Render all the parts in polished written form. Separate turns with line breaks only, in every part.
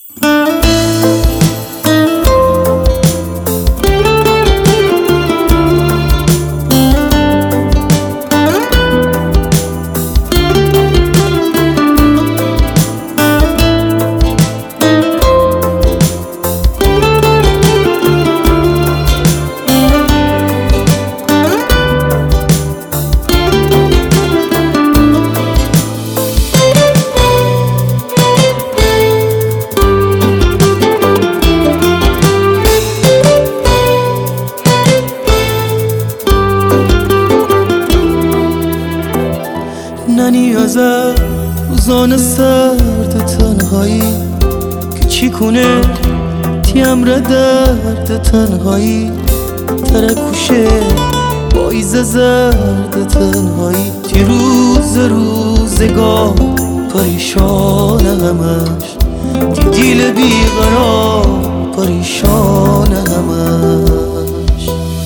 نیازه روزان سرد تنهایی که چی کنه تیم را درد تنهایی ترکوشه بایز زرد تنهایی تی روزگاه پریشان همش تی دیل بیقرار پریشان همش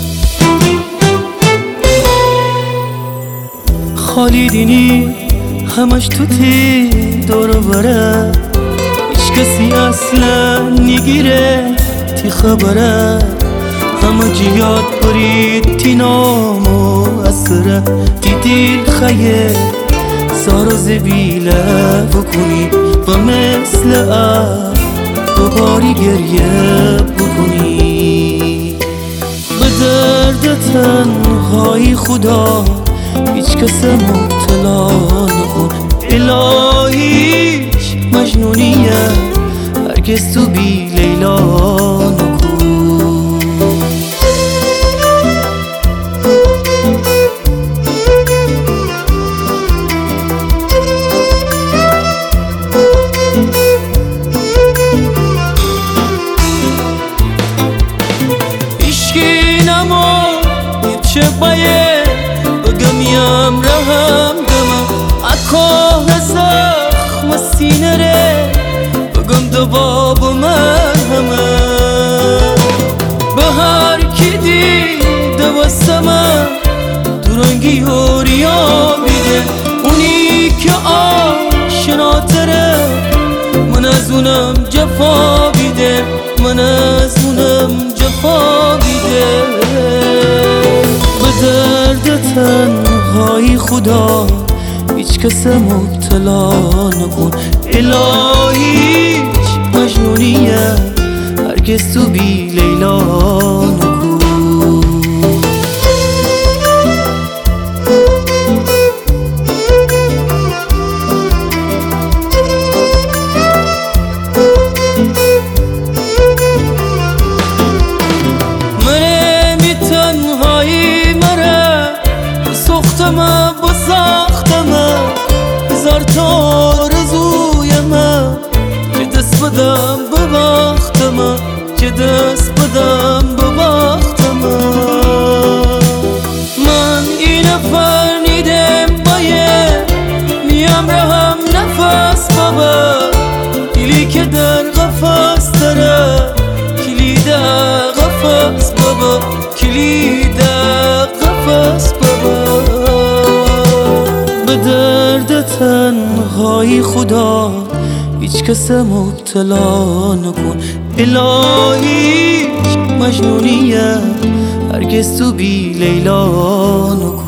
خالی دینی همش تو تی دور بره هیچ کسی اصلا نگیره تی خبره همه جیاد برید تی نام و اثره تی دیل خیه زار و زبیله بکنی و مثل دوباری گریه بکنی به درد تنهایی خدا هیچ کس مبتلا نکن الهیش مجنونیه هرگز تو بی لیلا نکن اشکی نما چه باید بگمیم رهم دمم اکاه زخم سینه ره بگم دواب من همه به هر کی دیده واسمم درنگی و ریا میده اونی که آشناتره من از اونم جفا بیده من از اونم جفا بیده به درد تنهایی خدا هیچ کس مبتلا نکن الهیش مجنونیه هرگز تو بی لیلا نکن با ساختمه هزار تا آرزویمه که دست بدم به بختمه که دست بدم به بختمه من این فرنیدم باید میم رهم نفس بابا دیلی که در قفص داره کلید قفص بابا کلید قفص بابا به درد تنهایی خدا هیچ کس مبتلا نکن الهیش مجنونیه هرگز تو بی لیلا نکن